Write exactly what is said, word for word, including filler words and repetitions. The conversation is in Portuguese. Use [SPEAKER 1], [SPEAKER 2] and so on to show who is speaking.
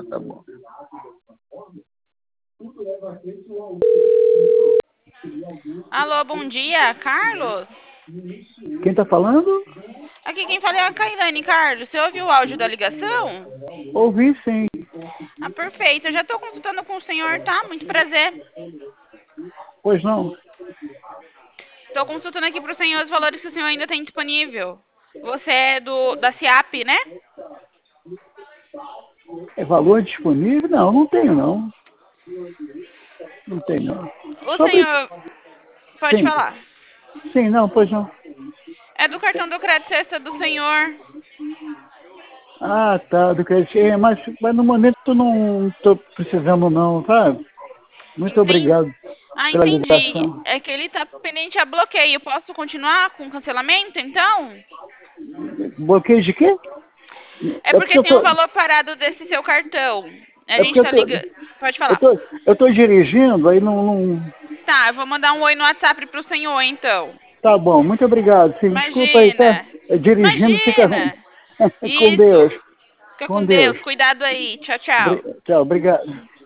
[SPEAKER 1] tá bom.
[SPEAKER 2] Alô, bom dia, Carlos?
[SPEAKER 1] Quem tá falando?
[SPEAKER 2] Aqui quem fala é a Kailane, Carlos. Você ouviu o áudio da ligação?
[SPEAKER 1] Ouvi sim.
[SPEAKER 2] Ah, perfeito. Eu já estou consultando com o senhor, tá? Muito prazer.
[SPEAKER 1] Pois não.
[SPEAKER 2] Estou consultando aqui para o senhor os valores que o senhor ainda tem disponível. Você é do da SIAP, né?
[SPEAKER 1] É valor disponível? Não, não tenho não. Não tenho não.
[SPEAKER 2] O
[SPEAKER 1] Sobre...
[SPEAKER 2] senhor pode
[SPEAKER 1] Sim.
[SPEAKER 2] falar.
[SPEAKER 1] Sim, não, pois não.
[SPEAKER 2] É do cartão do crédito sexta do senhor.
[SPEAKER 1] Ah, tá, do crédito. É, mas, mas no momento eu não estou precisando não, sabe? Muito
[SPEAKER 2] Entendi.
[SPEAKER 1] obrigado
[SPEAKER 2] Ah,
[SPEAKER 1] pela
[SPEAKER 2] entendi.
[SPEAKER 1] ligação.
[SPEAKER 2] É que ele está pendente a bloqueio. Posso continuar com o cancelamento, então?
[SPEAKER 1] Bloqueio de quê?
[SPEAKER 2] É
[SPEAKER 1] É porque
[SPEAKER 2] porque
[SPEAKER 1] eu
[SPEAKER 2] tem um
[SPEAKER 1] tô.
[SPEAKER 2] valor parado desse seu cartão. A
[SPEAKER 1] É
[SPEAKER 2] gente
[SPEAKER 1] porque eu
[SPEAKER 2] tá
[SPEAKER 1] tô.
[SPEAKER 2] ligando. Pode
[SPEAKER 1] Eu
[SPEAKER 2] falar.
[SPEAKER 1] tô, eu tô dirigindo, aí não, não.
[SPEAKER 2] Tá, eu vou mandar um oi no WhatsApp pro senhor, então.
[SPEAKER 1] Tá bom, muito obrigado. Sim, desculpa aí, tá?
[SPEAKER 2] Imagina.
[SPEAKER 1] Dirigindo fica ruim.
[SPEAKER 2] Imagina.
[SPEAKER 1] Com Deus.
[SPEAKER 2] Isso. Fica
[SPEAKER 1] Com
[SPEAKER 2] com
[SPEAKER 1] Deus.
[SPEAKER 2] Deus. Cuidado aí. Tchau, tchau.
[SPEAKER 1] Bri- Tchau, obrigado.